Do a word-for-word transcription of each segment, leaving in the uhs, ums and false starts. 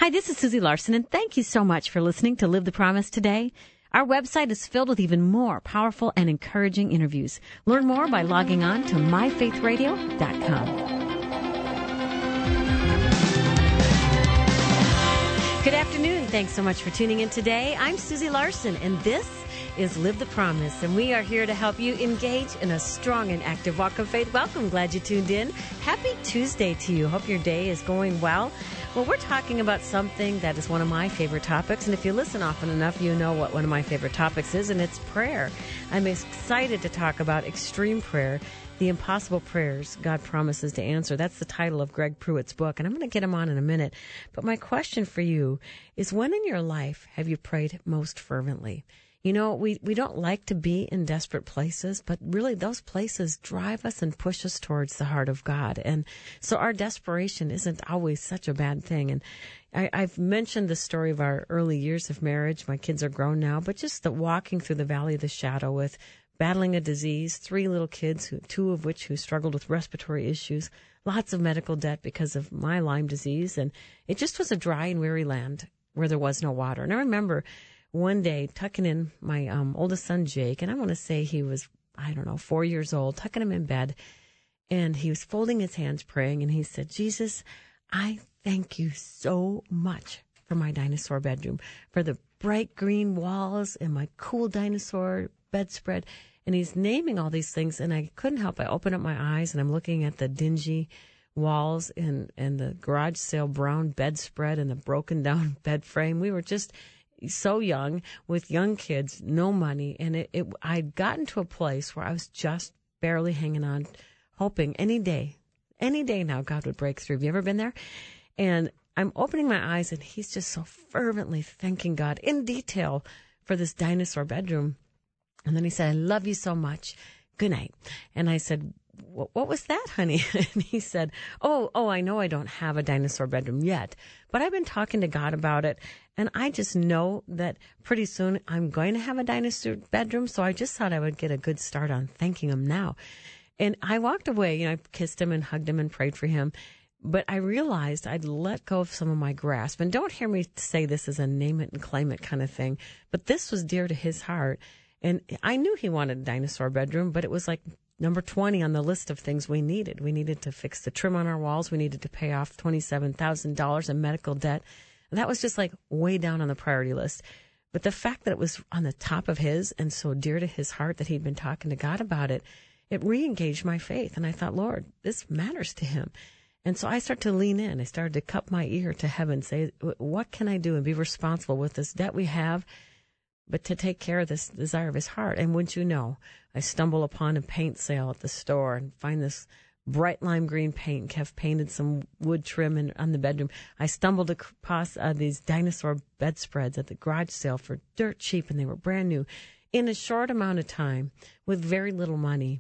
Hi, this is Susie Larson, and thank you so much for listening to Live the Promise today. Our website is filled with even more powerful and encouraging interviews. Learn more by logging on to my faith radio dot com. Good afternoon. Thanks so much for tuning in today. I'm Susie Larson, and this is Live the Promise, and we are here to help you engage in a strong and active walk of faith. Welcome. Glad you tuned in. Happy Tuesday to you. Hope your day is going well. Well, we're talking about something that is one of my favorite topics, and if you listen often enough, you know what one of my favorite topics is, and it's prayer. I'm excited to talk about extreme prayer, the impossible prayers God promises to answer. That's the title of Greg Pruitt's book, and I'm going to get him on in a minute. But my question for you is, when in your life have you prayed most fervently? You know, we, we don't like to be in desperate places, but really those places drive us and push us towards the heart of God. And so our desperation isn't always such a bad thing. And I, I've mentioned the story of our early years of marriage. My kids are grown now, but just the walking through the valley of the shadow with battling a disease, three little kids, who, two of which who struggled with respiratory issues, lots of medical debt because of my Lyme disease. And it just was a dry and weary land where there was no water. And I remember one day tucking in my um, oldest son, Jake, and I want to say he was, I don't know, four years old, tucking him in bed, and he was folding his hands praying, and he said, Jesus, I thank you so much for my dinosaur bedroom, for the bright green walls and my cool dinosaur bedspread. And he's naming all these things, and I couldn't help. I opened up my eyes, and I'm looking at the dingy walls and, and the garage sale brown bedspread and the broken down bed frame. We were just so young with young kids, no money. And it, it, I'd gotten to a place where I was just barely hanging on, hoping any day, any day now God would break through. Have you ever been there? And I'm opening my eyes, and he's just so fervently thanking God in detail for this dinosaur bedroom. And then he said, I love you so much. Good night. And I said, what was that, honey? And he said, oh, oh, I know I don't have a dinosaur bedroom yet, but I've been talking to God about it, and I just know that pretty soon I'm going to have a dinosaur bedroom, so I just thought I would get a good start on thanking him now. And I walked away, you know, I kissed him and hugged him and prayed for him, but I realized I'd let go of some of my grasp. And don't hear me say this as a name it and claim it kind of thing, but this was dear to his heart. And I knew he wanted a dinosaur bedroom, but it was like number twenty on the list of things we needed. We needed to fix the trim on our walls. We needed to pay off twenty-seven thousand dollars in medical debt. And that was just like way down on the priority list. But the fact that it was on the top of his and so dear to his heart that he'd been talking to God about it, it re-engaged my faith. And I thought, Lord, this matters to him. And so I started to lean in. I started to cup my ear to heaven, say, what can I do and be responsible with this debt we have, but to take care of this desire of his heart. And wouldn't you know, I stumble upon a paint sale at the store and find this bright lime green paint. Kev painted some wood trim in, on the bedroom. I stumbled across uh, these dinosaur bedspreads at the garage sale for dirt cheap, and they were brand new. In a short amount of time, with very little money,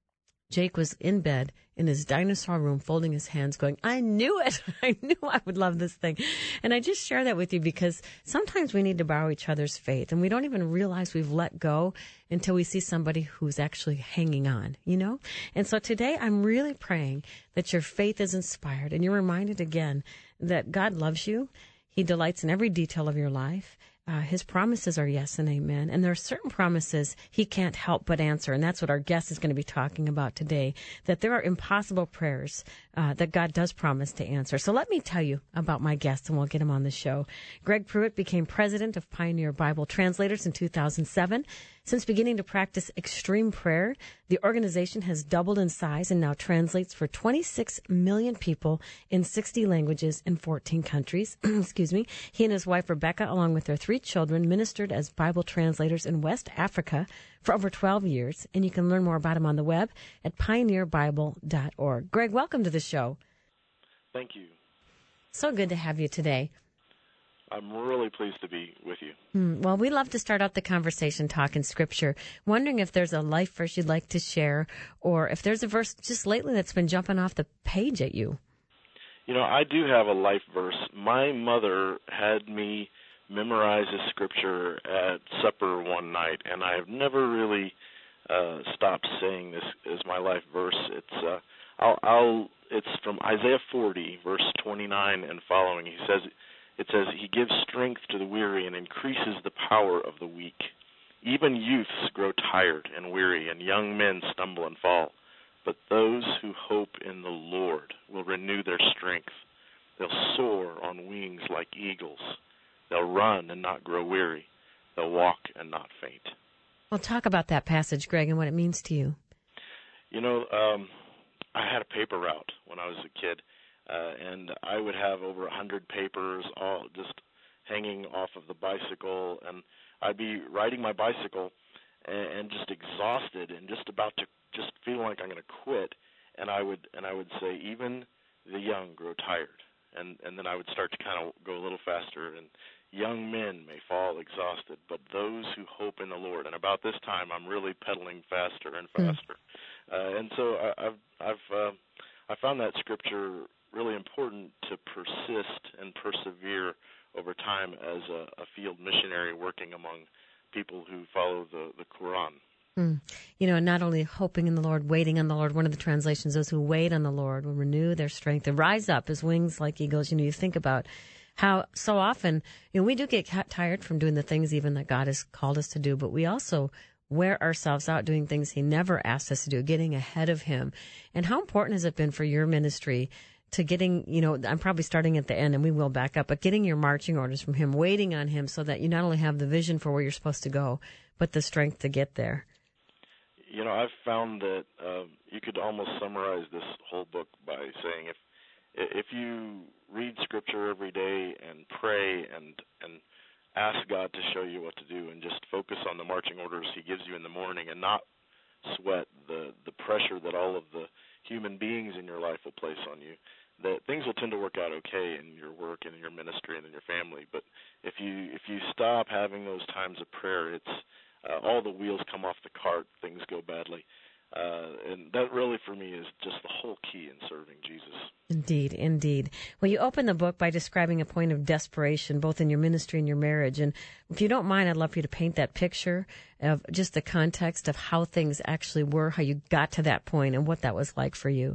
Jake was in bed in his dinosaur room, folding his hands, going, I knew it. I knew I would love this thing. And I just share that with you because sometimes we need to borrow each other's faith, and we don't even realize we've let go until we see somebody who's actually hanging on, you know? And so today I'm really praying that your faith is inspired and you're reminded again that God loves you. He delights in every detail of your life. Uh, his promises are yes and amen. And there are certain promises he can't help but answer. And that's what our guest is going to be talking about today, that there are impossible prayers uh, that God does promise to answer. So let me tell you about my guest, and we'll get him on the show. Greg Pruitt became president of Pioneer Bible Translators in two thousand seven. Since beginning to practice extreme prayer, the organization has doubled in size and now translates for twenty-six million people in sixty languages in fourteen countries. Excuse me. He and his wife, Rebecca, along with their three children, ministered as Bible translators in West Africa for over twelve years. And you can learn more about him on the web at pioneer bible dot org. Greg, welcome to the show. Thank you. So good to have you today. I'm really pleased to be with you. Hmm. Well, we love to start out the conversation talking Scripture, wondering if there's a life verse you'd like to share, or if there's a verse just lately that's been jumping off the page at you. You know, I do have a life verse. My mother had me memorize a Scripture at supper one night, and I have never really uh, stopped saying this as my life verse. It's uh, I'll, I'll it's from Isaiah forty, verse twenty-nine and following. He says, it says, he gives strength to the weary and increases the power of the weak. Even youths grow tired and weary, and young men stumble and fall. But those who hope in the Lord will renew their strength. They'll soar on wings like eagles. They'll run and not grow weary. They'll walk and not faint. Well, talk about that passage, Greg, and what it means to you. You know, um, I had a paper route when I was a kid, uh, and I would have over a hundred papers all just hanging off of the bicycle, and I'd be riding my bicycle and, and just exhausted and just about to just feeling like I'm going to quit, and I would and I would say, even the young grow tired, and and then I would start to kind of go a little faster, and young men may fall exhausted, but those who hope in the Lord. And about this time, I'm really pedaling faster and faster. Mm. Uh, and so I, I've I've uh, I found that scripture really important to persist and persevere over time as a, a field missionary working among people who follow the, the Quran. Mm. You know, not only hoping in the Lord, waiting on the Lord. One of the translations, those who wait on the Lord will renew their strength and rise up as wings like eagles. You know, you think about how so often, you know, we do get tired from doing the things even that God has called us to do, but we also wear ourselves out doing things he never asked us to do, getting ahead of him. And how important has it been for your ministry to getting, you know, I'm probably starting at the end and we will back up, but getting your marching orders from him, waiting on him so that you not only have the vision for where you're supposed to go, but the strength to get there? You know, I've found that uh, you could almost summarize this whole book by saying if if you read Scripture every day and pray and and ask God to show you what to do and just focus on the marching orders he gives you in the morning and not sweat the, the pressure that all of the human beings in your life will place on you, that things will tend to work out okay in your work and in your ministry and in your family. But if you if you stop having those times of prayer, it's uh, all the wheels come off the cart, things go badly. Uh, and that really, for me, is just the whole key in serving Jesus. Indeed, indeed. Well, you open the book by describing a point of desperation, both in your ministry and your marriage. And if you don't mind, I'd love for you to paint that picture of just the context of how things actually were, how you got to that point, and what that was like for you.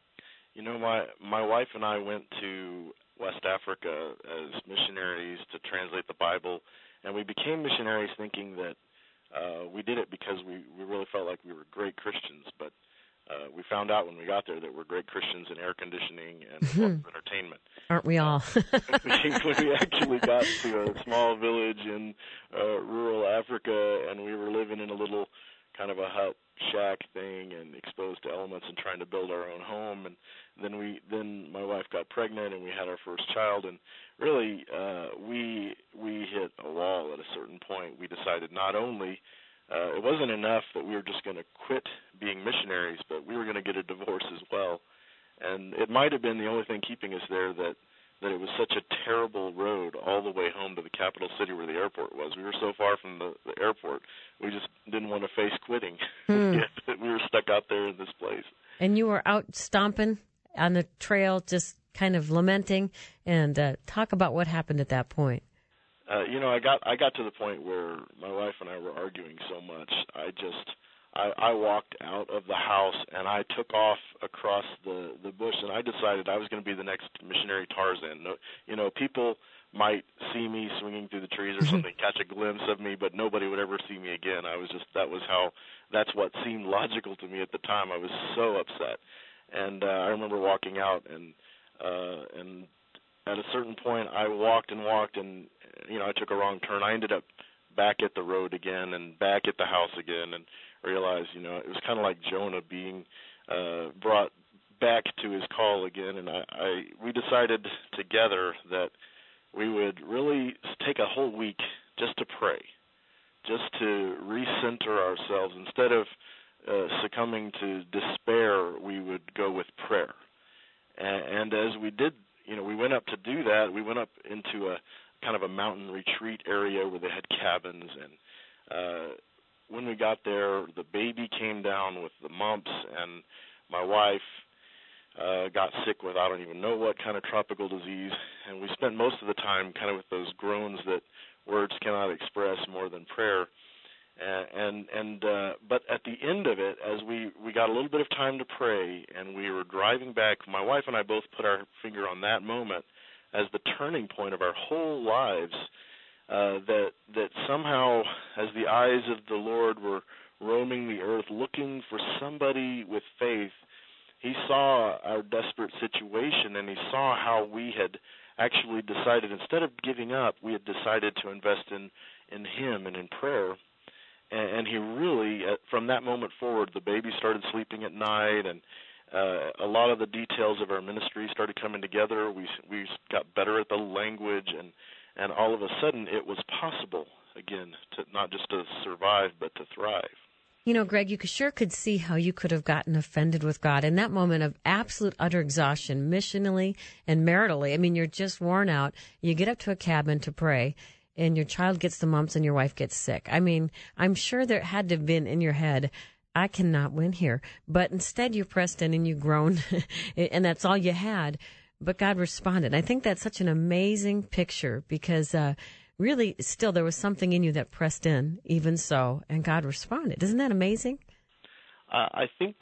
You know, my my wife and I went to West Africa as missionaries to translate the Bible, and we became missionaries thinking that Uh, we did it because we, we really felt like we were great Christians, but uh, we found out when we got there that we're great Christians in air conditioning and mm-hmm. entertainment. Aren't we all? When we actually got to a small village in uh, rural Africa, and we were living in a little kind of a hut shack thing and exposed to elements and trying to build our own home, and then we then my wife got pregnant and we had our first child, and really uh, we we hit a wall at a certain point. We decided not only uh, it wasn't enough that we were just going to quit being missionaries, but we were going to get a divorce as well. And it might have been the only thing keeping us there that that it was such a terrible road all the way home to the capital city where the airport was. We were so far from the, the airport, we just didn't want to face quitting. Hmm. We were stuck out there in this place. And you were out stomping on the trail, just kind of lamenting, and uh, talk about what happened at that point. Uh, you know, I got I got to the point where my wife and I were arguing so much, I just... I, I walked out of the house and I took off across the, the bush, and I decided I was going to be the next missionary Tarzan. No, you know, people might see me swinging through the trees or something, catch a glimpse of me, but nobody would ever see me again. I was just, that was how, that's what seemed logical to me at the time. I was so upset. And uh, I remember walking out, and uh, and at a certain point I walked and walked, and, you know, I took a wrong turn. I ended up back at the road again and back at the house again, and realized, you know, it was kind of like Jonah being uh, brought back to his call again. And I, I we decided together that we would really take a whole week just to pray, just to recenter ourselves. Instead of uh, succumbing to despair, we would go with prayer. And, and as we did, you know, we went up to do that. We went up into a kind of a mountain retreat area where they had cabins, and uh, when we got there, the baby came down with the mumps, and my wife uh, got sick with I don't even know what kind of tropical disease, and we spent most of the time kind of with those groans that words cannot express more than prayer. And and, and uh, but at the end of it, as we, we got a little bit of time to pray, and we were driving back, my wife and I both put our finger on that moment as the turning point of our whole lives, uh, that that somehow, as the eyes of the Lord were roaming the earth looking for somebody with faith, he saw our desperate situation, and he saw how we had actually decided, instead of giving up, we had decided to invest in, in him and in prayer. And, and he really, uh, from that moment forward, the baby started sleeping at night, and uh, a lot of the details of our ministry started coming together. We we got better at the language, and, and all of a sudden it was possible, again, to not just to survive, but to thrive. You know, Greg, you sure could see how you could have gotten offended with God in that moment of absolute utter exhaustion, missionally and maritally. I mean, you're just worn out. You get up to a cabin to pray, and your child gets the mumps and your wife gets sick. I mean, I'm sure there had to have been in your head, I cannot win here. But instead you pressed in and you groaned, and that's all you had. But God responded. I think that's such an amazing picture because uh, really still there was something in you that pressed in, even so, and God responded. Isn't that amazing? Uh, I think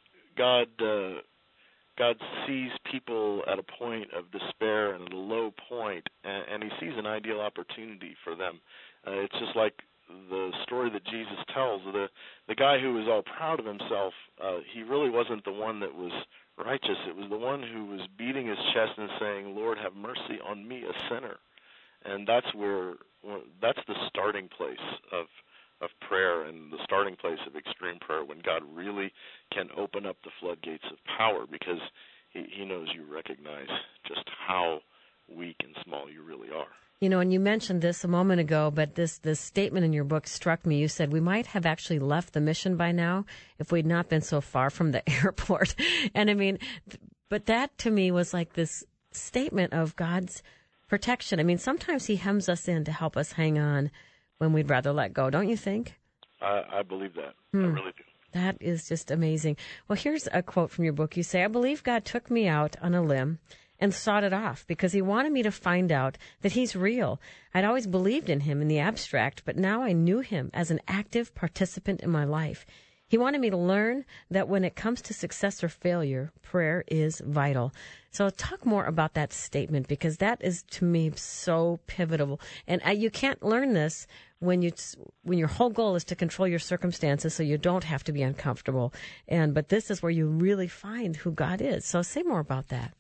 God uh, God sees people at a point of despair and at a low point, and, and he sees an ideal opportunity for them. Uh, it's just like the story that Jesus tells. The the guy who was all proud of himself, uh, he really wasn't the one that was righteous. It was the one who was beating his chest and saying, "Lord, have mercy on me, a sinner." And that's where that's the starting place of of prayer and the starting place of extreme prayer, when God really can open up the floodgates of power, because he, he knows you recognize just how weak and small you really are. You know, and you mentioned this a moment ago, but this, this statement in your book struck me. You said we might have actually left the mission by now if we'd not been so far from the airport. And I mean, but that to me was like this statement of God's protection. I mean, sometimes he hems us in to help us hang on when we'd rather let go. Don't you think? I, I believe that. Hmm. I really do. That is just amazing. Well, here's a quote from your book. You say, I believe God took me out on a limb and sawed it off because he wanted me to find out that he's real. I'd always believed in him in the abstract, but now I knew him as an active participant in my life. He wanted me to learn that when it comes to success or failure, prayer is vital. So talk more about that statement, because that is, to me, so pivotal. And uh, you can't learn this when you when your whole goal is to control your circumstances so you don't have to be uncomfortable. And but this is where you really find who God is. So say more about that.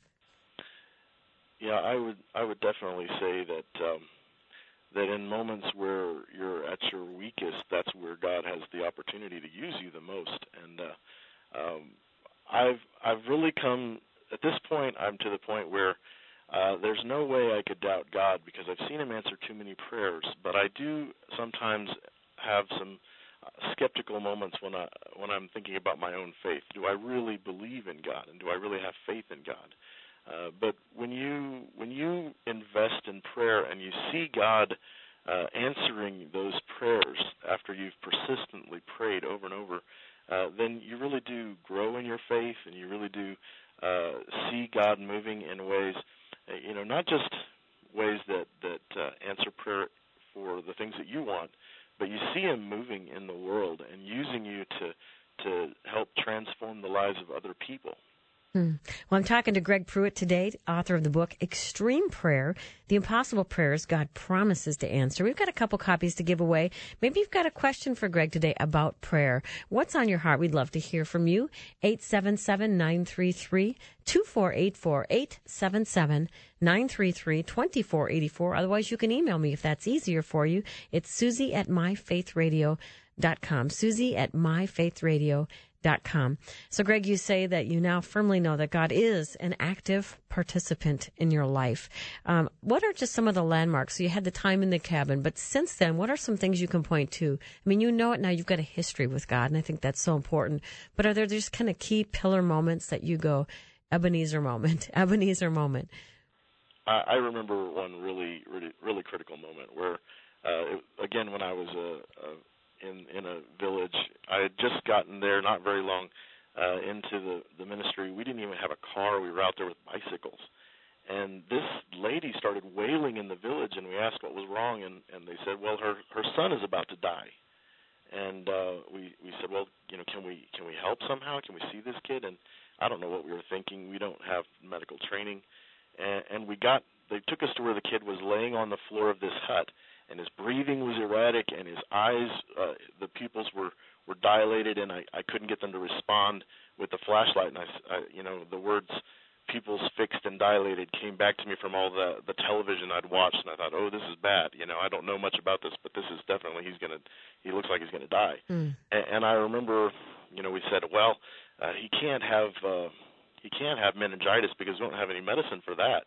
Yeah, I would I would definitely say that um, that in moments where you're at your weakest, that's where God has the opportunity to use you the most. And uh, um, I've I've really come at this point. I'm to the point where uh, there's no way I could doubt God, because I've seen him answer too many prayers. But I do sometimes have some uh, skeptical moments when I when I'm thinking about my own faith. Do I really believe in God, and do I really have faith in God? Uh, but when you when you invest in prayer and you see God uh, answering those prayers after you've persistently prayed over and over, uh, then you really do grow in your faith, and you really do uh, see God moving in ways, uh, you know, not just ways that that uh, answer prayer for the things that you want, but you see him moving in the world and using you to to help transform the lives of other people. Hmm. Well, I'm talking to Greg Pruitt today, author of the book Extreme Prayer, The Impossible Prayers God Promises to Answer. We've got a couple copies to give away. Maybe you've got a question for Greg today about prayer. What's on your heart? We'd love to hear from you. eight seven seven, nine three three, two four eight four, eight seven seven, nine three three, two four eight four. Otherwise, you can email me if that's easier for you. It's Susie at my faith radio dot com. Susie at my faith radio dot com. So, Greg, you say that you now firmly know that God is an active participant in your life. Um, what are just some of the landmarks? So you had the time in the cabin, but since then, what are some things you can point to? I mean, you know it now. You've got a history with God, and I think that's so important. But are there just kind of key pillar moments that you go, Ebenezer moment, Ebenezer moment? I, I remember one really, really, really critical moment where, uh, it, again, when I was a, a in in a village. I had just gotten there, not very long uh, into the, the ministry. We didn't even have a car. We were out there with bicycles. And this lady started wailing in the village, and we asked what was wrong, and, and they said, well, her, her son is about to die. And uh, we, we said, well, you know, can we can we help somehow? Can we see this kid? And I don't know what we were thinking. We don't have medical training. And, and we got they took us to where the kid was laying on the floor of this hut, and his breathing was erratic, and his eyes, uh, the pupils were, were dilated, and I, I couldn't get them to respond with the flashlight. And I, I, you know, the words "pupils fixed and dilated" came back to me from all the the television I'd watched, and I thought, oh, this is bad. You know, I don't know much about this, but this is definitely he's gonna. He looks like he's gonna die. Mm. And, and I remember, you know, we said, well, uh, he can't have uh, he can't have meningitis because we don't have any medicine for that.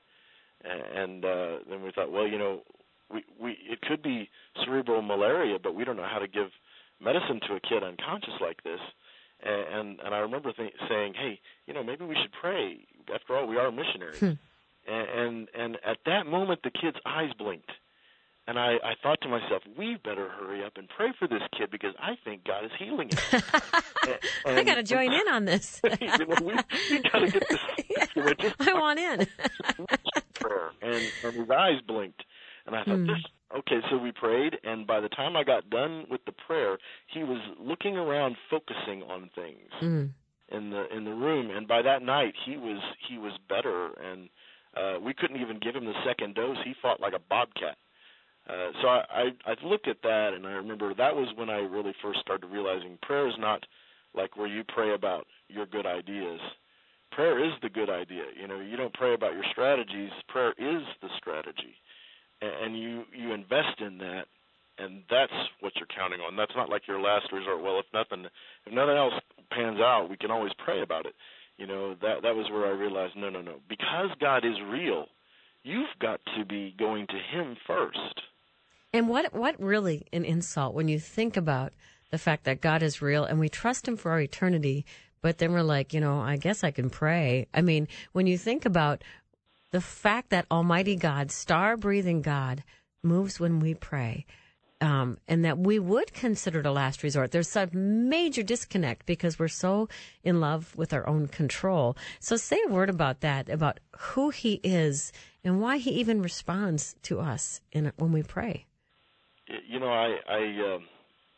And uh, then we thought, well, you know, we, we it could be cerebral malaria, but we don't know how to give medicine to a kid unconscious like this. And and I remember th- saying, hey, you know, maybe we should pray. After all, we are missionaries. Hmm. And, and and at that moment, the kid's eyes blinked. And I, I thought to myself, we better hurry up and pray for this kid because I think God is healing him. and, and, I got to join in on this. you know, we we got to get this. Yeah, you know, just, I want in. prayer. And, and his eyes blinked. And I thought, mm. this, okay, so we prayed, and by the time I got done with the prayer, he was looking around, focusing on things mm. in the in the room. And by that night, he was he was better, and uh, we couldn't even give him the second dose. He fought like a bobcat. Uh, so I, I, I looked at that, and I remember that was when I really first started realizing prayer is not like where you pray about your good ideas. Prayer is the good idea. You know, you don't pray about your strategies. Prayer is the strategy. And you, you invest in that, and that's what you're counting on. That's not like your last resort. Well, if nothing, if nothing else pans out, we can always pray about it. You know, that that was where I realized, no, no, no. Because God is real, you've got to be going to Him first. And what what really an insult when you think about the fact that God is real and we trust Him for our eternity, but then we're like, you know, I guess I can pray. I mean, when you think about the fact that Almighty God, star-breathing God, moves when we pray, um, and that we would consider it a last resort. There's some major disconnect because we're so in love with our own control. So say a word about that, about who He is and why He even responds to us in, when we pray. You know, I I, um,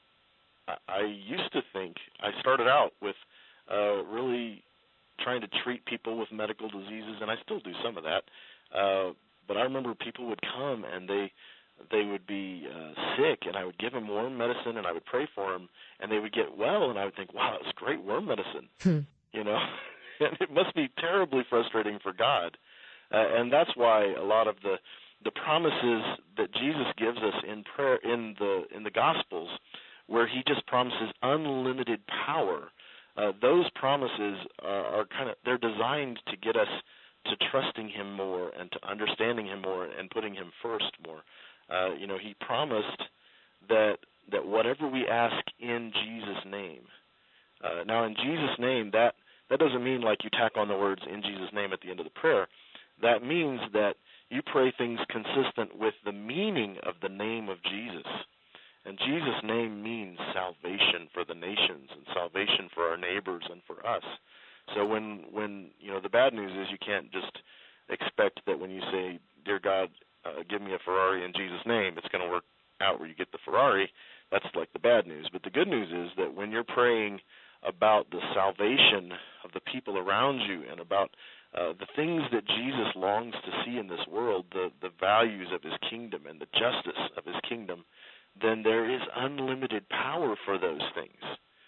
I used to think, I started out with uh, really trying to treat people with medical diseases, and I still do some of that. Uh, but I remember people would come, and they they would be uh, sick, and I would give them worm medicine, and I would pray for them, and they would get well, and I would think, wow, that was great worm medicine. Hmm. You know, and it must be terribly frustrating for God. Uh, and that's why a lot of the the promises that Jesus gives us in prayer in the in the Gospels, where He just promises unlimited power. Uh, those promises are, are kind of, they're designed to get us to trusting Him more and to understanding Him more and putting Him first more. Uh, you know, He promised that that whatever we ask in Jesus' name. Uh, now, in Jesus' name, that, that doesn't mean like you tack on the words in Jesus' name at the end of the prayer. That means that you pray things consistent with the meaning of the name of Jesus. And Jesus' name means salvation for the nations and salvation for our neighbors and for us. So when, when you know, the bad news is you can't just expect that when you say, dear God, uh, give me a Ferrari in Jesus' name, it's going to work out where you get the Ferrari. That's like the bad news. But the good news is that when you're praying about the salvation of the people around you and about uh, the things that Jesus longs to see in this world, the, the values of His kingdom and the justice of His kingdom, then there is unlimited power for those things.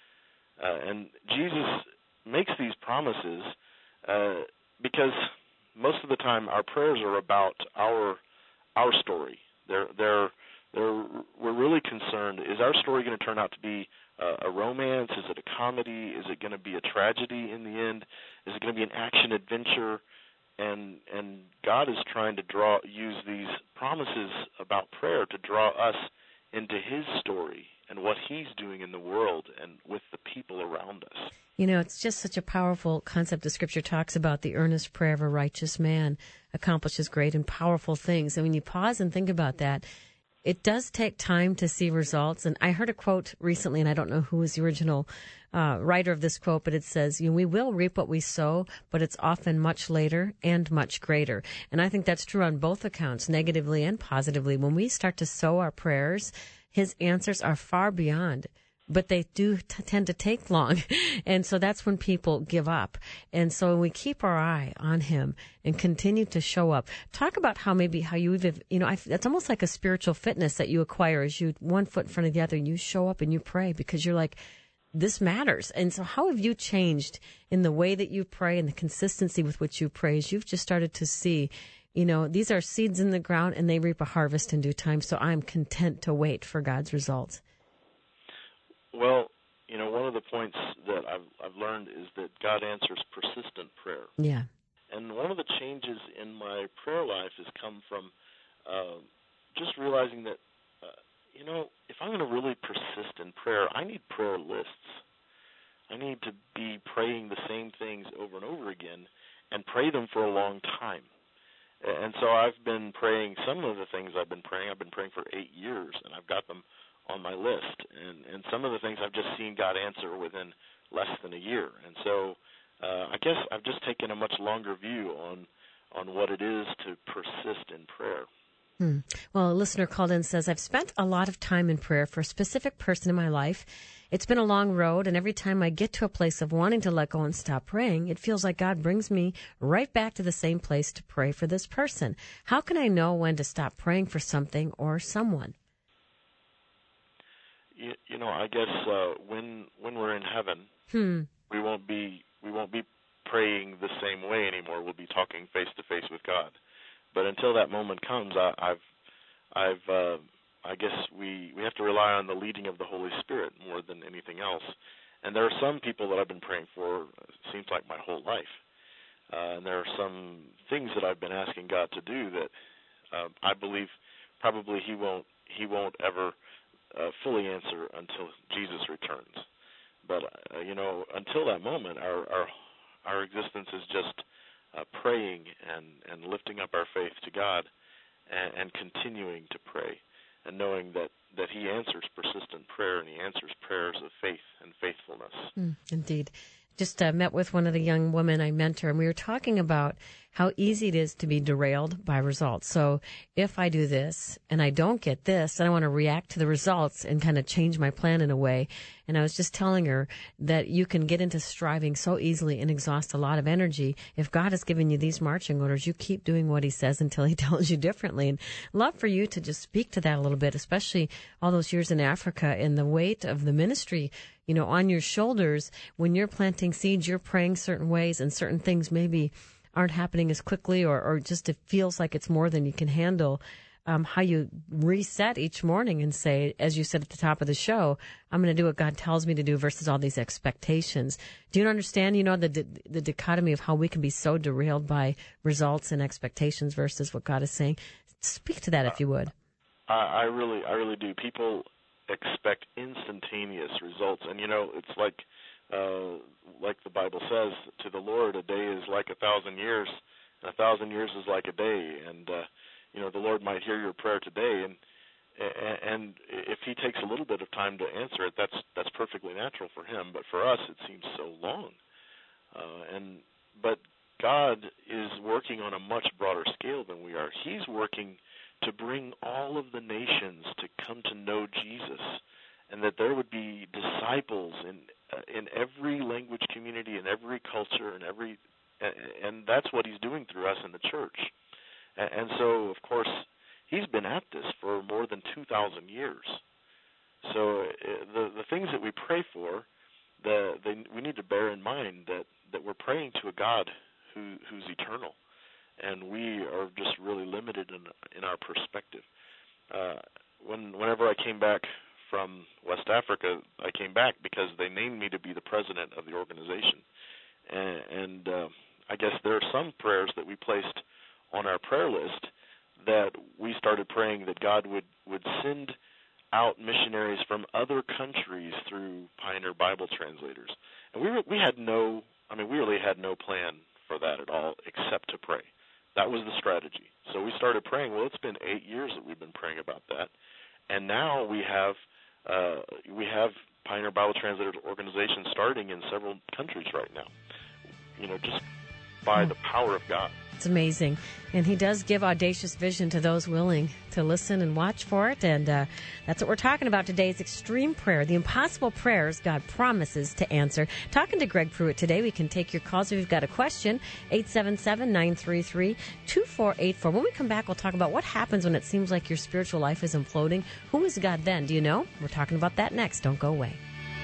Uh, and Jesus makes these promises uh, because most of the time our prayers are about our our story. They're they're they're we're really concerned: is our story going to turn out to be uh, a romance? Is it a comedy? Is it going to be a tragedy in the end? Is it going to be an action adventure? And and God is trying to draw use these promises about prayer to draw us into His story and what He's doing in the world and with the people around us. You know, it's just such a powerful concept. The Scripture talks about the earnest prayer of a righteous man accomplishes great and powerful things. And when you pause and think about that, it does take time to see results. And I heard a quote recently, and I don't know who was the original uh, writer of this quote, but it says, you know, we will reap what we sow, but it's often much later and much greater. And I think that's true on both accounts, negatively and positively. When we start to sow our prayers, His answers are far beyond but they do t- tend to take long. And so that's when people give up. And so when we keep our eye on him and continue to show up, talk about how maybe how you even, you know, I, it's almost like a spiritual fitness that you acquire as you one foot in front of the other and you show up and you pray because you're like, this matters. And so how have you changed in the way that you pray and the consistency with which you pray as you've just started to see, you know, these are seeds in the ground and they reap a harvest in due time. So I'm content to wait for God's results. Well, you know, one of the points that I've, I've learned is that God answers persistent prayer. Yeah. And one of the changes in my prayer life has come from uh, just realizing that, uh, you know, if I'm going to really persist in prayer, I need prayer lists. I need to be praying the same things over and over again and pray them for a long time. And so I've been praying some of the things I've been praying. I've been praying for eight years, and I've got them on my list. And, and some of the things I've just seen God answer within less than a year. And so uh, I guess I've just taken a much longer view on on what it is to persist in prayer. Hmm. Well, a listener called in and says, I've spent a lot of time in prayer for a specific person in my life. It's been a long road, and every time I get to a place of wanting to let go and stop praying, it feels like God brings me right back to the same place to pray for this person. How can I know when to stop praying for something or someone? You, you know, I guess uh, when when we're in heaven, hmm. we won't be we won't be praying the same way anymore. We'll be talking face to face with God. But until that moment comes, I, I've I've uh, I guess we, we have to rely on the leading of the Holy Spirit more than anything else. And there are some people that I've been praying for, it seems like my whole life. Uh, and there are some things that I've been asking God to do that uh, I believe probably He won't He won't ever uh, fully answer until Jesus returns. But uh, you know, until that moment, our our, our existence is just uh, praying and, and lifting up our faith to God and, and continuing to pray. And knowing that, that He answers persistent prayer and He answers prayers of faith and faithfulness. Mm, indeed. Just uh, met with one of the young women I mentor, and we were talking about how easy it is to be derailed by results. So if I do this and I don't get this, then I want to react to the results and kind of change my plan in a way. And I was just telling her that you can get into striving so easily and exhaust a lot of energy. If God has given you these marching orders, you keep doing what He says until He tells you differently. And love for you to just speak to that a little bit, especially all those years in Africa and the weight of the ministry, you know, on your shoulders. When you're planting seeds, you're praying certain ways, and certain things maybe aren't happening as quickly, or, or just it feels like it's more than you can handle. Um, how you reset each morning and say, as you said at the top of the show, I'm going to do what God tells me to do versus all these expectations. Do you understand, you know, the the dichotomy of how we can be so derailed by results and expectations versus what God is saying? Speak to that, if you would. I, I really, I really do. People expect instantaneous results, and you know, it's like, uh, like the Bible says, to the Lord, a day is like a thousand years, and a thousand years is like a day, and uh, you know, the Lord might hear your prayer today, and and if He takes a little bit of time to answer it, that's that's perfectly natural for Him. But for us, it seems so long. Uh, and but God is working on a much broader scale than we are. He's working to bring all of the nations to come to know Jesus, and that there would be disciples in uh, in every language community, in every culture, and every and that's what He's doing through us in the church. And so, of course, He's been at this for more than two thousand years. So the the things that we pray for, the, the we need to bear in mind that, that we're praying to a God who who's eternal, and we are just really limited in in our perspective. Uh, when whenever I came back from West Africa, I came back because they named me to be the president of the organization, and, and uh, I guess there are some prayers that we placed on our prayer list that we started praying that God would, would send out missionaries from other countries through Pioneer Bible Translators. And we were, we had no, I mean, we really had no plan for that at all except to pray. That was the strategy. So we started praying. Well, it's been eight years that we've been praying about that. And now we have, uh, we have Pioneer Bible Translators organizations starting in several countries right now. You know, just by Mm. the power of God. It's amazing. And he does give audacious vision to those willing to listen and watch for it. And uh, that's what we're talking about today is extreme prayer, the impossible prayers God promises to answer. Talking to Greg Pruitt today, we can take your calls if you've got a question, eight seven seven, nine three three, two four eight four. When we come back, we'll talk about what happens when it seems like your spiritual life is imploding. Who is God then? Do you know? We're talking about that next. Don't go away.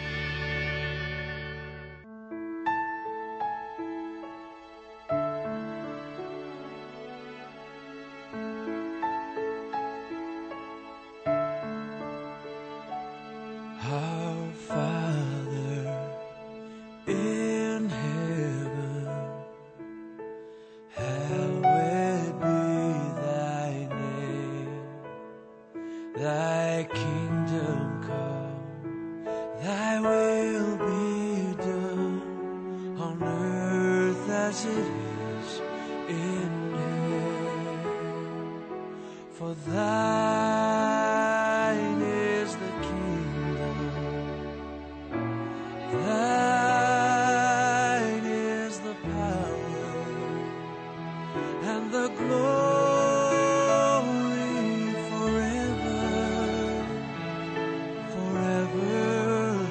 Our Father in heaven, hallowed be thy name. Thy kingdom come, thy will be done on earth as it is in heaven. For thine is the Thine is the power and the glory forever, forever.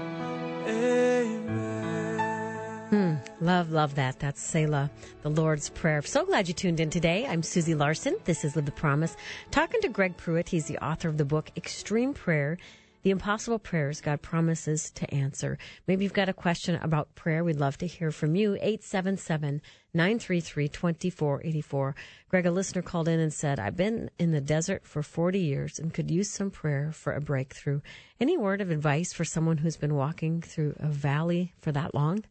Amen. Hmm. Love, love that. That's Selah, the Lord's Prayer. So glad you tuned in today. I'm Susie Larson. This is Live the Promise. Talking to Greg Pruitt. He's the author of the book, Extreme Prayer, The Impossible Prayers God Promises to Answer. Maybe you've got a question about prayer. We'd love to hear from you. eight seven seven, nine three three, two four eight four. Greg, a listener called in and said, I've been in the desert for forty years and could use some prayer for a breakthrough. Any word of advice for someone who's been walking through a valley for that long?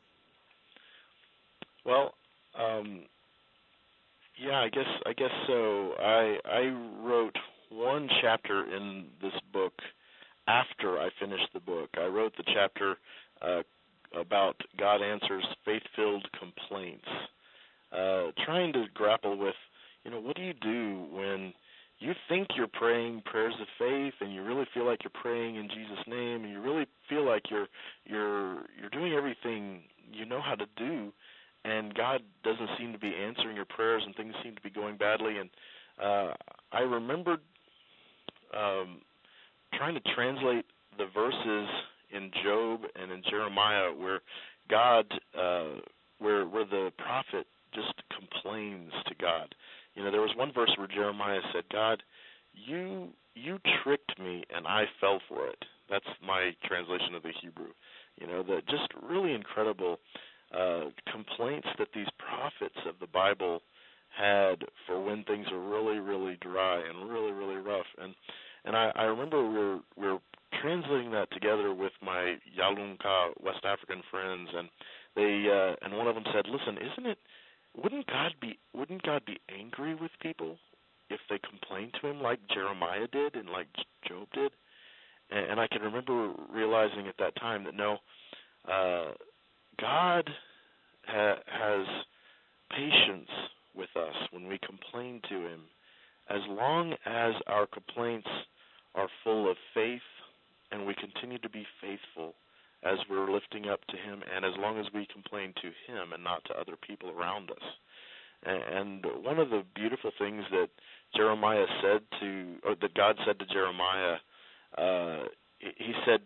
Well, um, yeah, I guess I guess so. I I wrote one chapter in this book after I finished the book. I wrote the chapter uh, about God answers faith-filled complaints, uh, trying to grapple with, you know, what do you do when you think you're praying prayers of faith and you really feel like you're praying in Jesus' name and you really feel like you're you're you're doing everything you know how to do, and God doesn't seem to be answering your prayers and things seem to be going badly. And uh, I remembered um, trying to translate the verses in Job and in Jeremiah where God, uh, where where the prophet just complains to God. You know, there was one verse where Jeremiah said, God, you you tricked me and I fell for it. That's my translation of the Hebrew. You know, the just really incredible uh, complaints that these prophets of the Bible had for when things are really, really dry and really, really rough. And and I, I remember we were, we were translating that together with my Yalunka West African friends, and they uh, and one of them said, "Listen, isn't it? Wouldn't God be wouldn't God be angry with people if they complained to Him like Jeremiah did and like Job did?" And, and I can remember realizing at that time that no, uh, God ha- has patience with us when we complain to Him, as long as our complaints are full of faith and we continue to be faithful as we're lifting up to Him, and as long as we complain to Him and not to other people around us. And, and one of the beautiful things that Jeremiah said to, or that God said to Jeremiah, uh, He said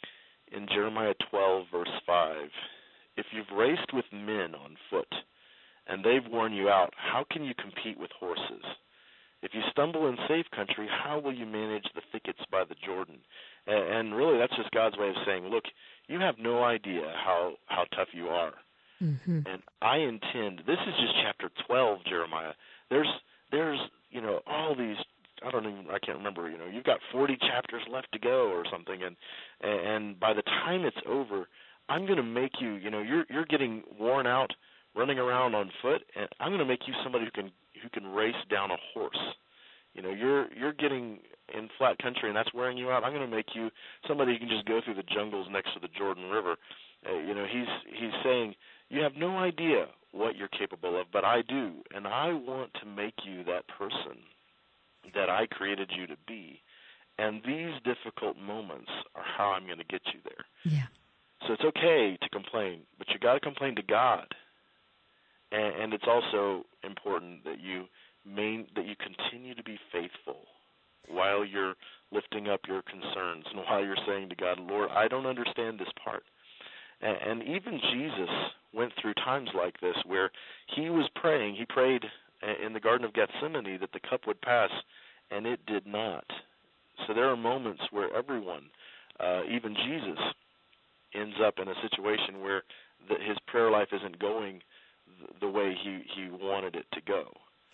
in Jeremiah twelve, verse five, if you've raced with men on foot and they've worn you out, how can you compete with horses? If you stumble in safe country, how will you manage the thickets by the Jordan? And, and really, that's just God's way of saying, look, you have no idea how, how tough you are. Mm-hmm. And I intend, this is just chapter twelve, Jeremiah. There's, there's, you know, all these, I don't even, I can't remember, you know, you've got forty chapters left to go or something. And, and by the time it's over, I'm going to make you, you know, you're, you're getting worn out running around on foot, and I'm going to make you somebody who can who can race down a horse. You know, you're you're getting in flat country, and that's wearing you out. I'm going to make you somebody who can just go through the jungles next to the Jordan River. Uh, you know, he's he's saying you have no idea what you're capable of, but I do, and I want to make you that person that I created you to be. And these difficult moments are how I'm going to get you there. Yeah. So it's okay to complain, but you got to complain to God. and, and it's also important that you main that you continue to be faithful while you're lifting up your concerns and while you're saying to God, Lord, I don't understand this part. And, and even Jesus went through times like this where he was praying. He prayed in the Garden of Gethsemane that the cup would pass, and it did not. So there are moments where everyone, uh, even Jesus, ends up in a situation where the, his prayer life isn't going the, the way he, he wanted it to go.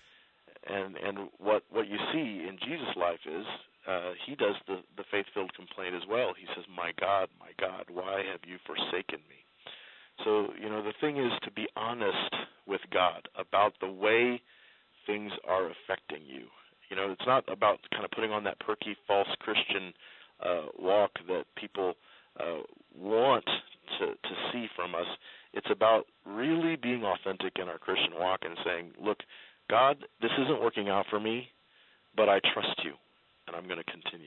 And and what, what you see in Jesus' life is uh, he does the, the faith-filled complaint as well. He says, my God, my God, why have you forsaken me? So, you know, the thing is to be honest with God about the way things are affecting you. You know, it's not about kind of putting on that perky, false Christian uh, walk that people uh, want to, to see from us. It's about really being authentic in our Christian walk and saying, look, God, this isn't working out for me, but I trust you, and I'm going to continue.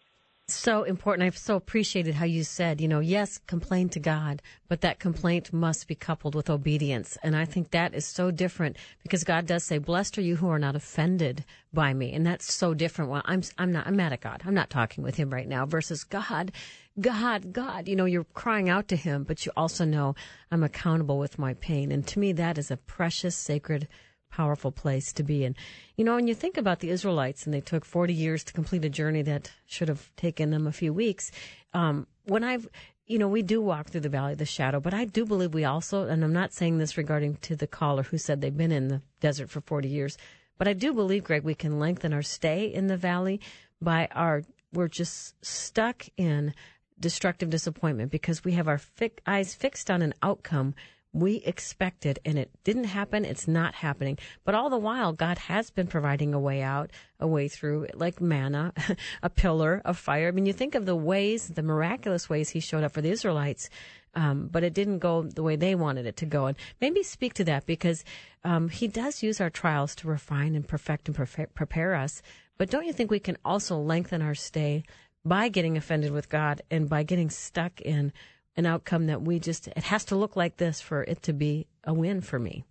So important. I've so appreciated how you said, you know, yes, complain to God, but that complaint must be coupled with obedience. And I think that is so different because God does say, blessed are you who are not offended by me. And that's so different. Well, I'm, I'm not, I'm mad at God. I'm not talking with him right now versus God, God, God, you know, you're crying out to him, but you also know I'm accountable with my pain. And to me, that is a precious, sacred, powerful place to be in. You know, when you think about the Israelites and they took forty years to complete a journey that should have taken them a few weeks, um, when I've, you know, we do walk through the valley of the shadow, but I do believe we also, and I'm not saying this regarding to the caller who said they've been in the desert for forty years, but I do believe, Greg, we can lengthen our stay in the valley by our, we're just stuck in destructive disappointment because we have our fi- eyes fixed on an outcome we expected, and it didn't happen. It's not happening. But all the while, God has been providing a way out, a way through, like manna, a pillar of fire. I mean, you think of the ways, the miraculous ways he showed up for the Israelites, um, but it didn't go the way they wanted it to go. And maybe speak to that because um, he does use our trials to refine and perfect and prefe- prepare us. But don't you think we can also lengthen our stay by getting offended with God and by getting stuck in an outcome that we just, it has to look like this for it to be a win for me?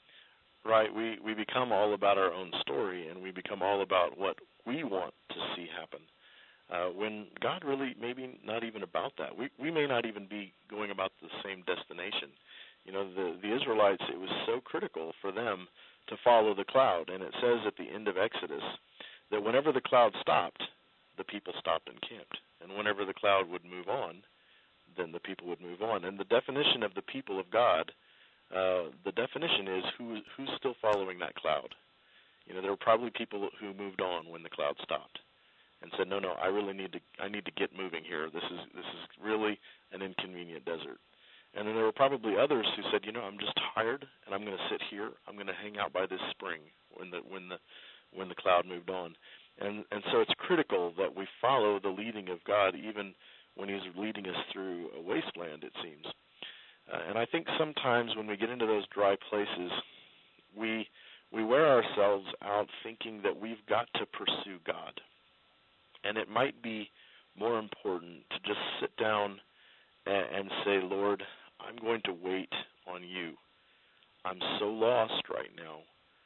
Right. We, we become all about our own story, and we become all about what we want to see happen. Uh, when God really maybe not even about that. We we may not even be going about the same destination. You know, the, the Israelites, it was so critical for them to follow the cloud. And it says at the end of Exodus that whenever the cloud stopped, the people stopped and camped. And whenever the cloud would move on, then the people would move on. And the definition of the people of God, uh, the definition is who who's still following that cloud. You know, there were probably people who moved on when the cloud stopped and said, no, no, I really need to I need to get moving here. This is this is really an inconvenient desert. And then there were probably others who said, you know, I'm just tired and I'm going to sit here. I'm going to hang out by this spring when the when the when the cloud moved on. And and so it's critical that we follow the leading of God even when he's leading us through a wasteland, it seems. Uh, and I think sometimes when we get into those dry places, we we wear ourselves out thinking that we've got to pursue God. And it might be more important to just sit down and, and say, Lord, I'm going to wait on you. I'm so lost right now.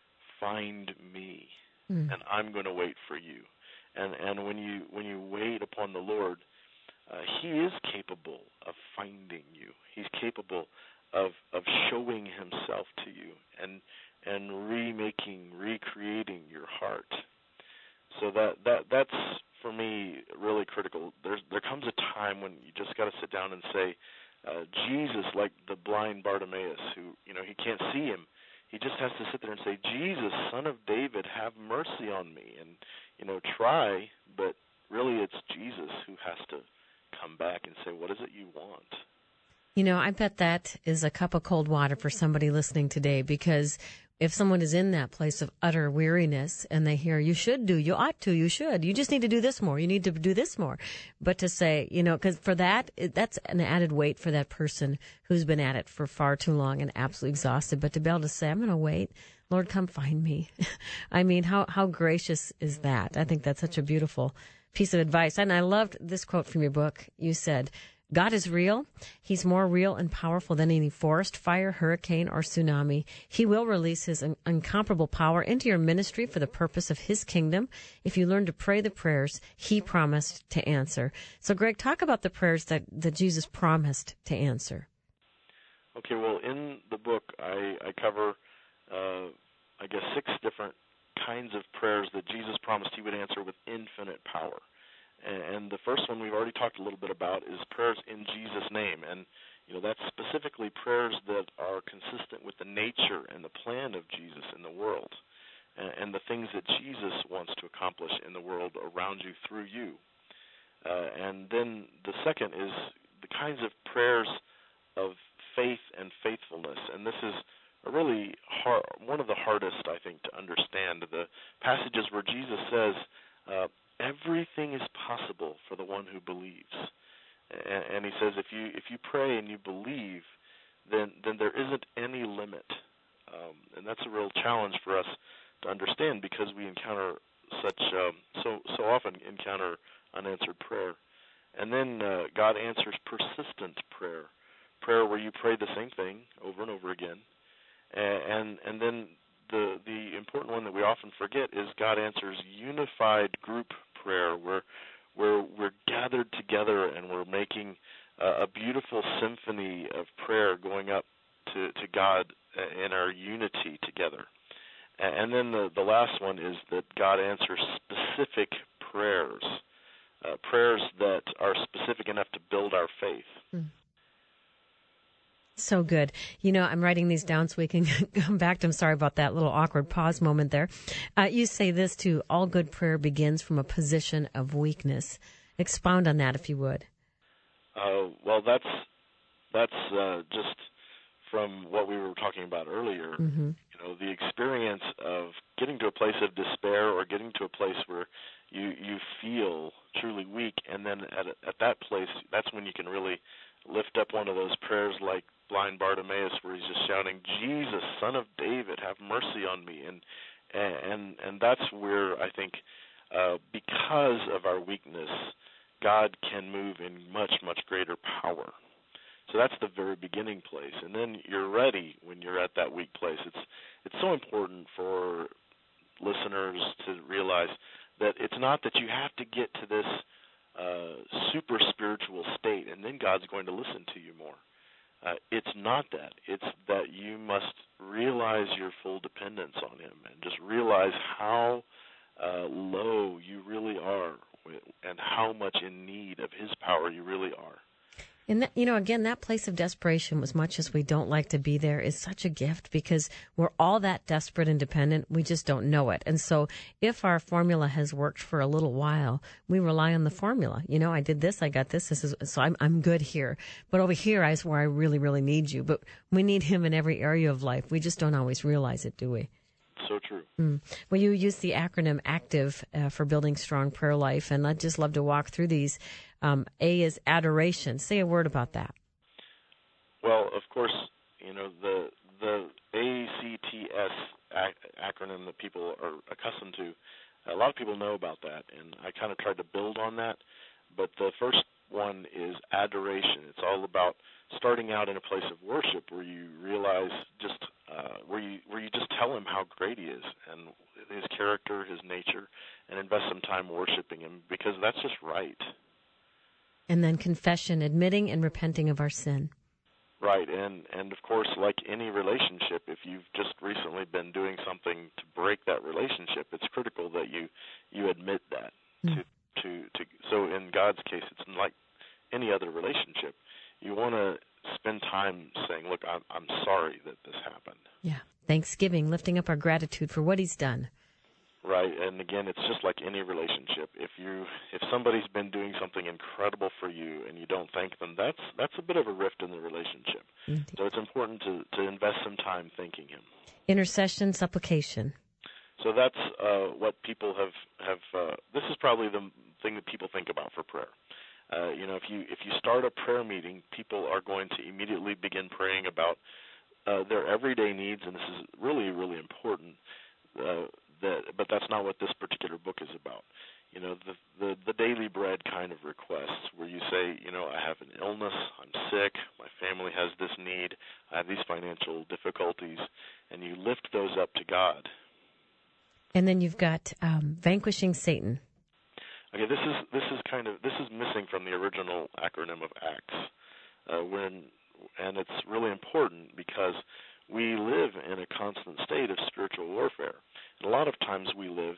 Find me, mm. and I'm going to wait for you. And and when you when you wait upon the Lord, Uh, he is capable of finding you. He's capable of of showing himself to you and and remaking, recreating your heart. So that, that that's for me really critical. There's there comes a time when you just got to sit down and say, uh, Jesus, like the blind Bartimaeus, who you know he can't see him. He just has to sit there and say, Jesus, Son of David, have mercy on me, and you know try. But really, it's Jesus who has to come back and say, what is it you want? You know, I bet that is a cup of cold water for somebody listening today, because if someone is in that place of utter weariness and they hear, you should do, you ought to, you should, you just need to do this more, you need to do this more. But to say, you know, because for that, that's an added weight for that person who's been at it for far too long and absolutely exhausted. But to be able to say, I'm going to wait, Lord, come find me. I mean, how, how gracious is that? I think that's such a beautiful piece of advice. And I loved this quote from your book. You said, God is real. He's more real and powerful than any forest fire, hurricane, or tsunami. He will release his un- incomparable power into your ministry for the purpose of his kingdom if you learn to pray the prayers he promised to answer. So, Greg, talk about the prayers that, that Jesus promised to answer. Okay, well, in the book, I, I cover, uh, I guess, six different kinds of prayers that Jesus promised he would answer with infinite power. And the first one we've already talked a little bit about is prayers in Jesus' name. And, you know, that's specifically prayers that are consistent with the nature and the plan of Jesus in the world and, and the things that Jesus wants to accomplish in the world around you through you. Uh, and then the second is the kinds of prayers of faith and faithfulness. And this is a really hard, one of the hardest, I think, to understand. The passages where Jesus says, uh, everything is possible for the one who believes. And, and he says if you if you pray and you believe, then then there isn't any limit. Um, and that's a real challenge for us to understand because we encounter such, um, so, so often encounter unanswered prayer. And then uh, God answers persistent prayer, prayer where you pray the same thing over and over again. And, and, and then the the important one that we often forget is God answers unified group prayer, where where we're gathered together and we're making uh, a beautiful symphony of prayer going up to, to God in our unity together. And then the, the last one is that God answers specific prayers, uh, prayers that are specific enough to build our faith. Mm. So good. You know, I'm writing these down so we can come back to them. Sorry about that little awkward pause moment there. Uh, you say this too, all good prayer begins from a position of weakness. Expound on that if you would. Uh, well, that's that's uh, just from what we were talking about earlier. Mm-hmm. You know, the experience of getting to a place of despair or getting to a place where you, you feel truly weak, and then at, at that place, that's when you can really lift up one of those prayers like blind Bartimaeus, where he's just shouting, "Jesus, Son of David, have mercy on me." And and and that's where I think, uh, because of our weakness, God can move in much, much greater power. So that's the very beginning place. And then you're ready when you're at that weak place. It's it's so important for listeners to realize that it's not that you have to get to this uh, super spiritual state and then God's going to listen to you more. Uh, it's not that. It's that you must realize your full dependence on him and just realize how uh, low you really are and how much in need of his power you really are. And, that, you know, again, that place of desperation, as much as we don't like to be there, is such a gift because we're all that desperate and dependent. We just don't know it. And so if our formula has worked for a little while, we rely on the formula. You know, I did this, I got this, this is, so I'm I'm good here. But over here is where I really, really need you. But we need him in every area of life. We just don't always realize it, do we? So true. Mm. Well, you use the acronym ACTIVE uh, for Building Strong Prayer Life, and I'd just love to walk through these. Um, A is adoration. Say a word about that. Well, of course, you know, the the A C T S ac- acronym that people are accustomed to, a lot of people know about that, and I kind of tried to build on that. But the first one is adoration. It's all about starting out in a place of worship where you realize just uh, where you where you just tell him how great he is and his character, his nature, and invest some time worshiping him because that's just right. And then confession, admitting and repenting of our sin. Right, and, and of course, like any relationship, if you've just recently been doing something to break that relationship, it's critical that you, you admit that. Mm. To, to to so in God's case, it's like any other relationship. You want to spend time saying, "Look, I'm I'm sorry that this happened." Yeah, Thanksgiving, lifting up our gratitude for what he's done. Right, and again, it's just like any relationship. If you, if somebody's been doing something incredible for you and you don't thank them, that's that's a bit of a rift in the relationship. Indeed. So it's important to, to invest some time thanking him. Intercession, supplication. So that's uh, what people have have. Uh, this is probably the thing that people think about for prayer. Uh, you know, if you if you start a prayer meeting, people are going to immediately begin praying about uh, their everyday needs, and this is really really important. Uh, That, but that's not what this particular book is about. you know, the, the the daily bread kind of requests where you say, you know, I have an illness, I'm sick, my family has this need, I have these financial difficulties, and you lift those up to God. And then you've got um, vanquishing Satan. Okay, this is this is kind of this is missing from the original acronym of ACTS, uh, when and it's really important because we live in a constant state of spiritual warfare. And a lot of times we live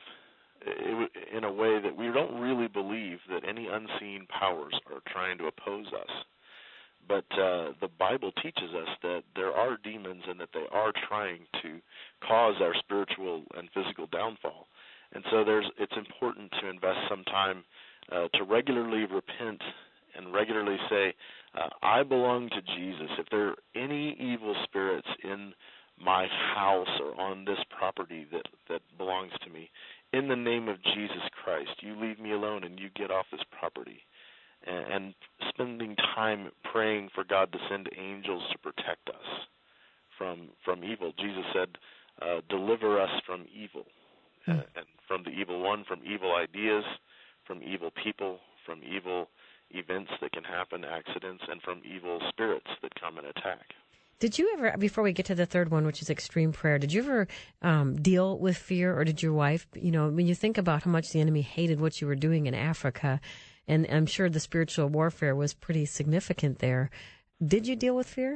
in a way that we don't really believe that any unseen powers are trying to oppose us. But uh, the Bible teaches us that there are demons and that they are trying to cause our spiritual and physical downfall. And so there's it's important to invest some time uh, to regularly repent and regularly say, uh, I belong to Jesus. If there are any evil spirits in my house or on this property that, that belongs to me, in the name of Jesus Christ, you leave me alone and you get off this property. And, and spending time praying for God to send angels to protect us from from evil. Jesus said, uh, deliver us from evil, mm. uh, and from the evil one, from evil ideas, from evil people, from evil events that can happen, accidents, and from evil spirits that come and attack. Did you ever, before we get to the third one, which is extreme prayer, did you ever um, deal with fear, or did your wife, you know, when you think about how much the enemy hated what you were doing in Africa, and I'm sure the spiritual warfare was pretty significant there, did you deal with fear?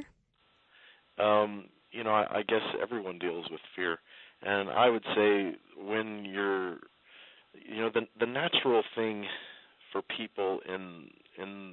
Um, you know, I, I guess everyone deals with fear. And I would say when you're, you know, the the natural thing for people in in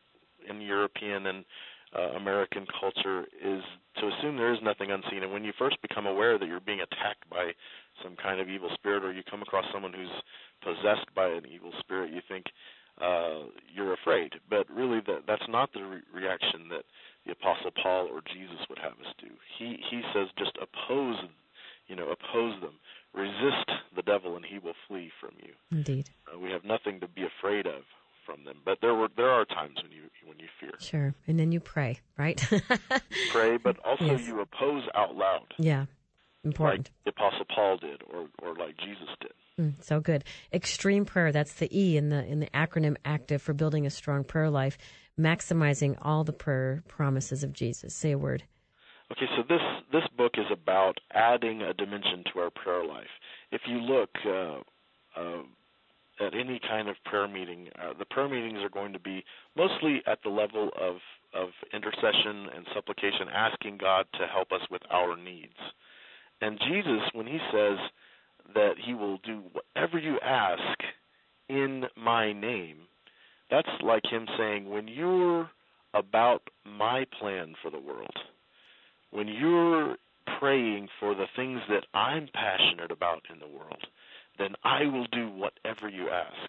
in European and Uh, American culture is to assume there is nothing unseen. And when you first become aware that you're being attacked by some kind of evil spirit, or you come across someone who's possessed by an evil spirit, you think uh, you're afraid. But really, that, that's not the re- reaction that the Apostle Paul or Jesus would have us do. He he says just oppose, you know, oppose them, resist the devil, and he will flee from you. Indeed. Uh, we have nothing to be afraid of from them, but there were there are times when you when you fear. Sure, and then you pray, right? Pray, but also yes. you oppose out loud. Yeah, important. Like the Apostle Paul did, or or like Jesus did. Mm, so good. Extreme prayer. That's the E in the in the acronym ACTIVE for building a strong prayer life, maximizing all the prayer promises of Jesus. Say a word. Okay, so this this book is about adding a dimension to our prayer life. If you look. Uh, uh, At any kind of prayer meeting, uh, the prayer meetings are going to be mostly at the level of, of intercession and supplication, asking God to help us with our needs. And Jesus, when he says that he will do whatever you ask in my name, that's like him saying, when you're about my plan for the world, when you're praying for the things that I'm passionate about in the world, then I will do whatever you ask.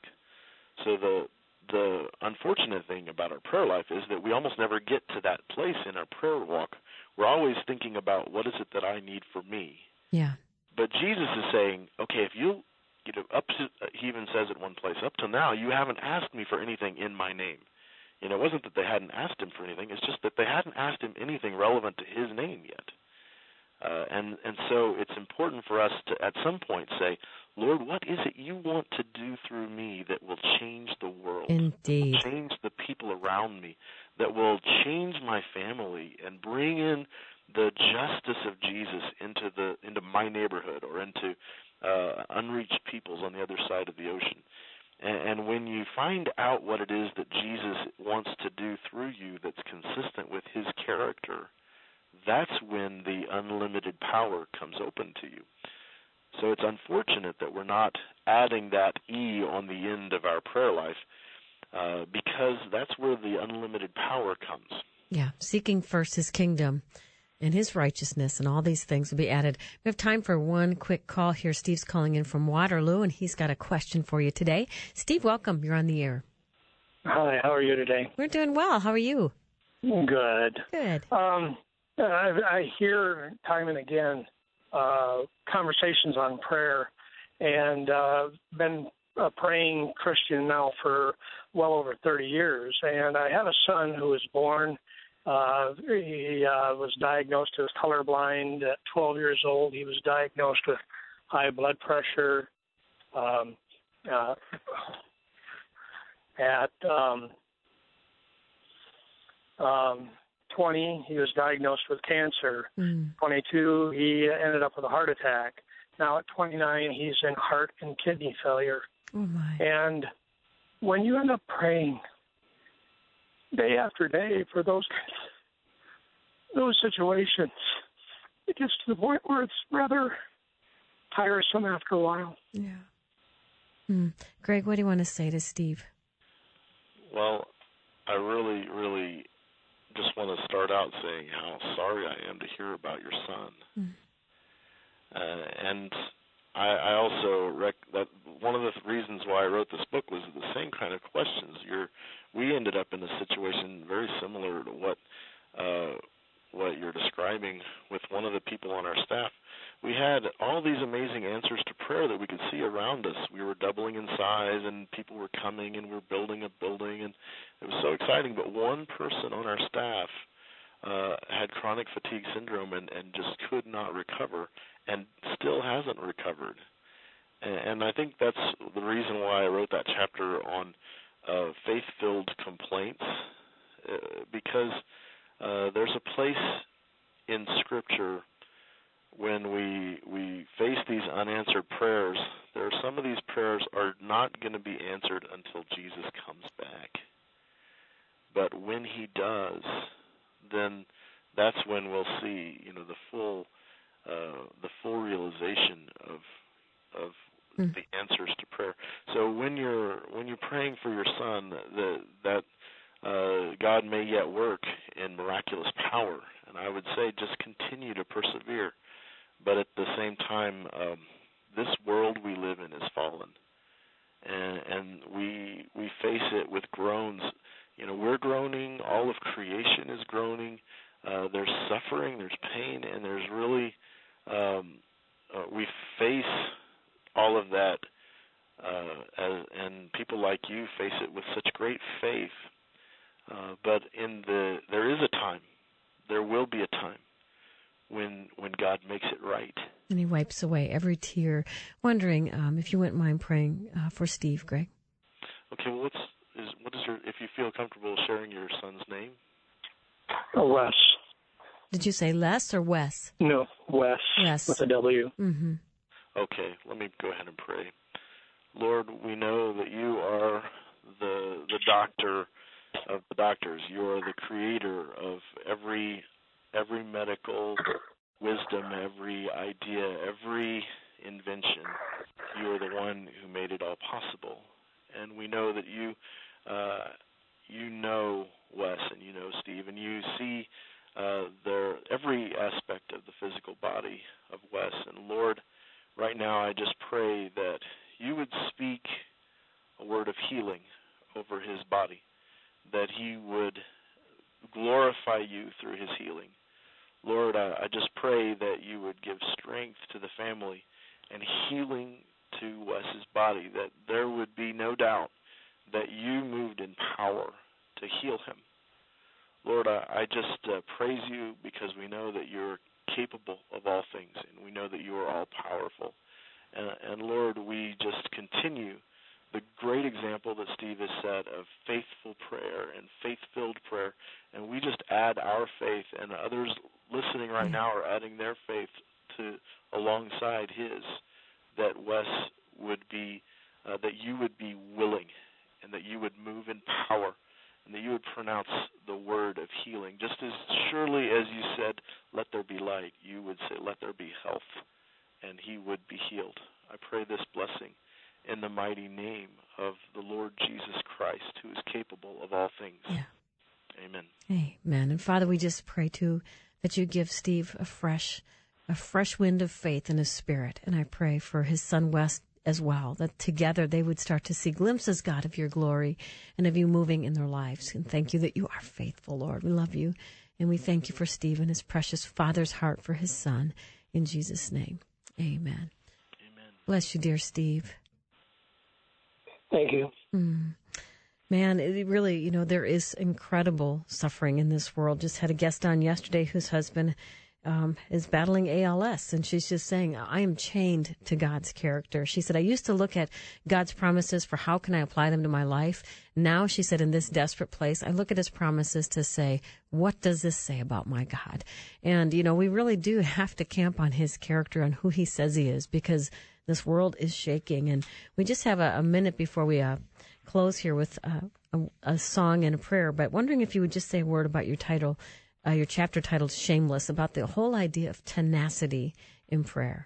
So the the unfortunate thing about our prayer life is that we almost never get to that place in our prayer walk. We're always thinking about, what is it that I need for me? Yeah. But Jesus is saying, okay, if you, you know, up to, he even says at one place, up to now, you haven't asked me for anything in my name. You know, it wasn't that they hadn't asked him for anything. It's just that they hadn't asked him anything relevant to his name yet. Uh, and, and so it's important for us to, at some point, say, Lord, what is it you want to do through me that will change the world? Indeed. Change the people around me, that will change my family and bring in the justice of Jesus into the into my neighborhood or into uh, unreached peoples on the other side of the ocean. And, and when you find out what it is that Jesus wants to do through you that's consistent with his character, that's when the unlimited power comes open to you. So it's unfortunate that we're not adding that E on the end of our prayer life uh, because that's where the unlimited power comes. Yeah, seeking first his kingdom and his righteousness, and all these things will be added. We have time for one quick call here. Steve's calling in from Waterloo, and he's got a question for you today. Steve, welcome. You're on the air. Hi, how are you today? We're doing well. How are you? Good. Good. Um, I, I hear time and again uh, conversations on prayer, and uh, been a praying Christian now for well over thirty years. And I have a son who was born. Uh, he uh, was diagnosed as colorblind at twelve years old. He was diagnosed with high blood pressure. Um, Uh, at um, um, twenty, he was diagnosed with cancer. Mm. twenty-two, he ended up with a heart attack. Now at twenty-nine, he's in heart and kidney failure. Oh, my. And when you end up praying day after day for those those situations, it gets to the point where it's rather tiresome after a while. Yeah. Mm. Greg, what do you want to say to Steve? Well, I really, really just want to start out saying how sorry I am to hear about your son. Mm. Uh, and I, I also rec- that one of the reasons why I wrote this book was the same kind of questions. You're, we ended up in a situation very similar to what uh, what you're describing with one of the people on our staff. We had all these amazing answers to prayer that we could see around us. We were doubling in size, and people were coming, and we were building a building, and it was so exciting. But one person on our staff uh, had chronic fatigue syndrome and, and just could not recover, and still hasn't recovered. And, and I think that's the reason why I wrote that chapter on uh, faith-filled complaints, uh, because uh, there's a place in Scripture when we we face these unanswered prayers. There are some of these prayers are not going to be answered until Jesus comes back. But when he does, then that's when we'll see, you know, the full uh, the full realization of of mm. the answers to prayer. So when you're when you're praying for your son, the, that uh, God may yet work in miraculous power, and I would say just continue to persevere. But at the same time, um, this world we live in is fallen, and, and we we face it with groans. You know, we're groaning. All of creation is groaning. Uh, there's suffering, there's pain, and there's really um, uh, we face all of that, uh, as, and people like you face it with such great faith. Uh, but in the there is a time, there will be a time when when God makes it right. And he wipes away every tear. Wondering um, if you wouldn't mind praying uh, for Steve, Greg. Okay, well, what's, is, what is your, if you feel comfortable sharing your son's name? Oh, Wes. Did you say Les or Wes? No, Wes. Wes. With a W. Mm-hmm. Okay, let me go ahead and pray. Lord, we know that you are the the doctor of the doctors. You are the creator of every every medical wisdom, every idea, every invention. You are the one who made it all possible. And we know that you uh, you know Wes and you know Steve, and you see uh, their every aspect of the physical body of Wes. And Lord, right now I just pray that you would speak a word of healing over his body, that he would glorify you through his healing. Lord, I, I just pray that you would give strength to the family and healing to Wes's body, that there would be no doubt that you moved in power to heal him. Lord, I, I just uh, praise you because we know that you're capable of all things, and we know that you are all powerful. And, and Lord, we just continue the great example that Steve has set of faithful prayer and faith-filled prayer, and we just add our faith, and others listening right now are adding their faith to alongside his, that Wes would be, uh, that you would be willing, and that you would move in power, and that you would pronounce the word of healing. Just as surely as you said, let there be light, you would say, let there be health, and he would be healed. I pray this blessing in the mighty name of the Lord Jesus Christ, who is capable of all things. Yeah. Amen. Amen. And Father, we just pray too that you give Steve a fresh, a fresh wind of faith in his spirit. And I pray for his son Wes as well, that together they would start to see glimpses, God, of your glory and of you moving in their lives. And thank you that you are faithful, Lord. We love you. And we thank you for Steve and his precious father's heart for his son. In Jesus' name, amen. Amen. Bless you, dear Steve. Thank you. Mm. Man, it really, you know, there is incredible suffering in this world. Just had a guest on yesterday whose husband um, is battling A L S, and she's just saying, I am chained to God's character. She said, I used to look at God's promises for how can I apply them to my life. Now, she said, in this desperate place, I look at his promises to say, what does this say about my God? And, you know, we really do have to camp on his character and who he says he is, because this world is shaking. And we just have a, a minute before we uh, close here with uh, a, a song and a prayer, but wondering if you would just say a word about your title, uh, your chapter titled Shameless, about the whole idea of tenacity in prayer.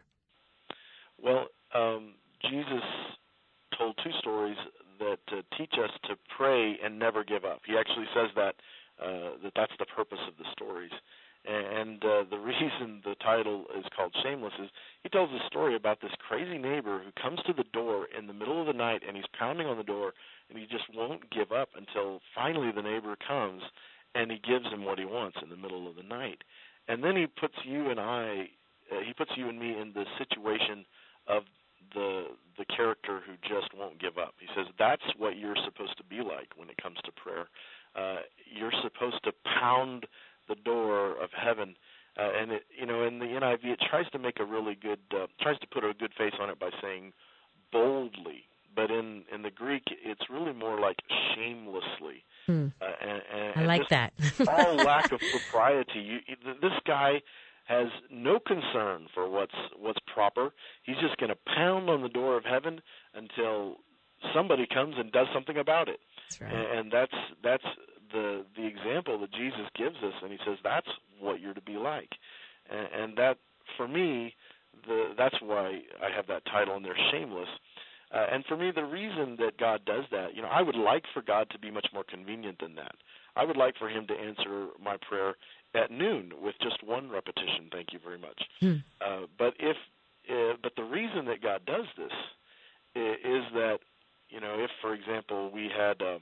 Well, um, Jesus told two stories that uh, teach us to pray and never give up. He actually says that uh, that that's the purpose of the stories. And uh, the reason the title is called Shameless is he tells a story about this crazy neighbor who comes to the door in the middle of the night, and he's pounding on the door, and he just won't give up until finally the neighbor comes, and he gives him what he wants in the middle of the night. And then he puts you and I, uh, he puts you and me in the situation of the the character who just won't give up. He says that's what you're supposed to be like when it comes to prayer. Uh, you're supposed to pound the door of heaven, uh, and it, you know, in the N I V, it tries to make a really good, uh, tries to put a good face on it by saying boldly, but in, in the Greek, it's really more like shamelessly. Hmm. Uh, and, and, I like just that. all lack of propriety. You, this guy has no concern for what's what's proper. He's just going to pound on the door of heaven until somebody comes and does something about it. That's right. And, and that's that's the the example that Jesus gives us, and he says that's what you're to be like. And, and that, for me, the that's why I have that title in there, Shameless. Uh, and for me, the reason that God does that, you know, I would like for God to be much more convenient than that. I would like for him to answer my prayer at noon with just one repetition, thank you very much. Hmm. Uh, but if, uh, but the reason that God does this is, is that, you know, if, for example, we had uh,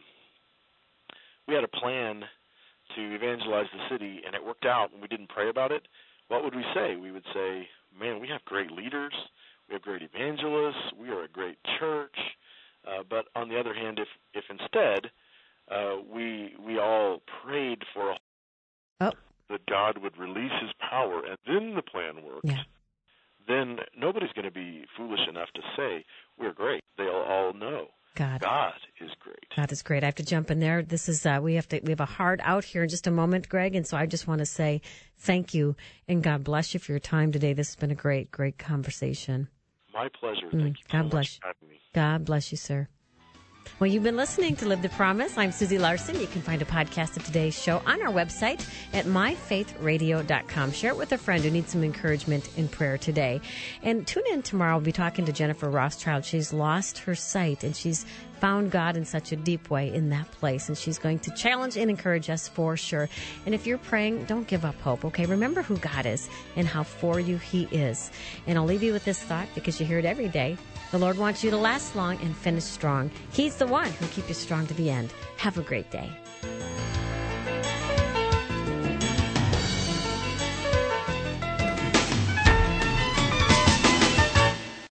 we had a plan to evangelize the city and it worked out and we didn't pray about it, what would we say? We would say, man, we have great leaders. We have great evangelists. We are a great church. Uh, but on the other hand, if if instead uh, we we all prayed for a oh. that God would release his power and then the plan worked, yeah. then nobody's going to be foolish enough to say we're great. They'll all know God. God is great. God is great. I have to jump in there. This is uh, we have to we have a hard out here in just a moment, Greg, and so I just want to say thank you and God bless you for your time today. This has been a great, great conversation. My pleasure. Mm, Thank you God so bless much for having me. God bless you, sir. Well, you've been listening to Live the Promise. I'm Susie Larson. You can find a podcast of today's show on our website at my faith radio dot com. Share it with a friend who needs some encouragement in prayer today. And tune in tomorrow. We'll be talking to Jennifer Rothschild. She's lost her sight, and she's found God in such a deep way in that place. And she's going to challenge and encourage us for sure. And if you're praying, don't give up hope, okay? Remember who God is and how for you he is. And I'll leave you with this thought because you hear it every day. The Lord wants you to last long and finish strong. He's the one who'll keep you strong to the end. Have a great day.